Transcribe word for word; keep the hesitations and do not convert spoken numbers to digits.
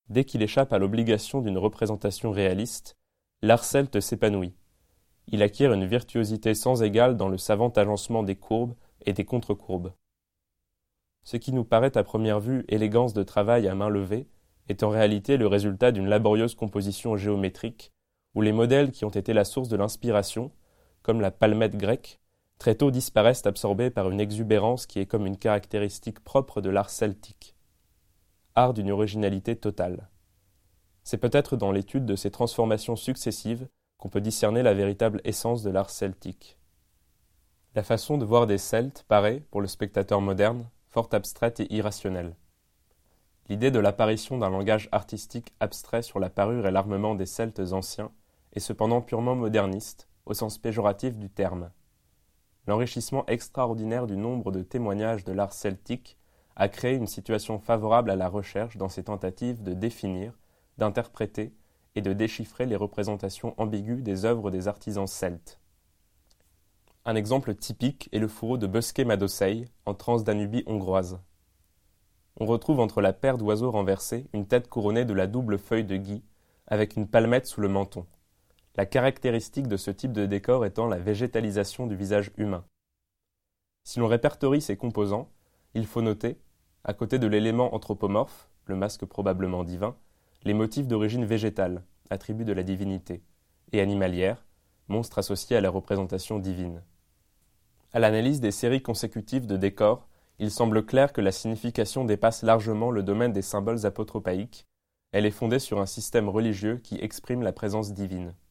Dès qu'il échappe à l'obligation d'une représentation réaliste, l'art celte s'épanouit. Il acquiert une virtuosité sans égale dans le savant agencement des courbes et des contre-courbes. Ce qui nous paraît à première vue élégance de travail à main levée est en réalité le résultat d'une laborieuse composition géométrique où les modèles qui ont été la source de l'inspiration, comme la palmette grecque, très tôt disparaissent absorbés par une exubérance qui est comme une caractéristique propre de l'art celtique. Art d'une originalité totale. C'est peut-être dans l'étude de ces transformations successives qu'on peut discerner la véritable essence de l'art celtique. La façon de voir des Celtes paraît, pour le spectateur moderne, fort abstraite et irrationnelle. L'idée de l'apparition d'un langage artistique abstrait sur la parure et l'armement des Celtes anciens est cependant purement moderniste, au sens péjoratif du terme. L'enrichissement extraordinaire du nombre de témoignages de l'art celtique a créé une situation favorable à la recherche dans ses tentatives de définir, d'interpréter et de déchiffrer les représentations ambiguës des œuvres des artisans celtes. Un exemple typique est le fourreau de Böske-Madosei en Transdanubie hongroise. On retrouve entre la paire d'oiseaux renversés une tête couronnée de la double feuille de gui, avec une palmette sous le menton. La caractéristique de ce type de décor étant la végétalisation du visage humain. Si l'on répertorie ces composants, il faut noter, à côté de l'élément anthropomorphe, le masque probablement divin, les motifs d'origine végétale, attributs de la divinité, et animalière, monstres associés à la représentation divine. À l'analyse des séries consécutives de décors, il semble clair que la signification dépasse largement le domaine des symboles apotropaïques, elle est fondée sur un système religieux qui exprime la présence divine.